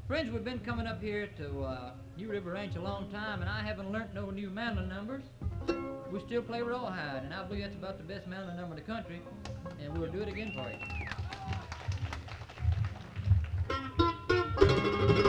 Friends, we've been coming up here to New River Ranch a long time, and I haven't learnt no new mandolin numbers. We still play Rawhide, and I believe that's about the best mandolin number in the country, and we'll do it again for you.